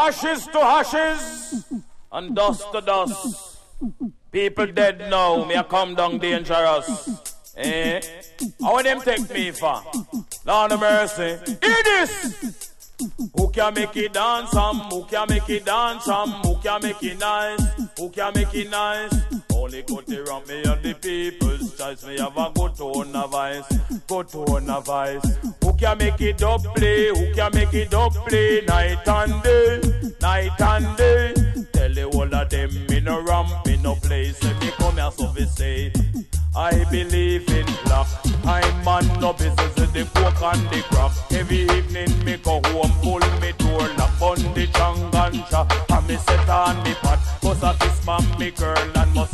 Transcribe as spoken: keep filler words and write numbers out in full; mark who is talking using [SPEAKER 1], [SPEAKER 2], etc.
[SPEAKER 1] Ashes to ashes and dust to dust. People dead now, me a come down dangerous. Eh? How them take me for? Lord of mercy. Hear this! Who can make it dance, um? Who can make it dance, um? Who can make it nice? Who can make it nice? Only cut it around me and the people's choice. Me have a good tone of voice, good tone of voice. Who can make it up play? Who can make it up play? Night and day, night and day. Tell the whole of them in a ramp, in no place. Let me come here so we say, I believe in luck. I'm man no business with the coke and the crack. Every evening me go home, pull me door, lock on the changanja, and me set on the pot. Cause I kiss man, me girl, and must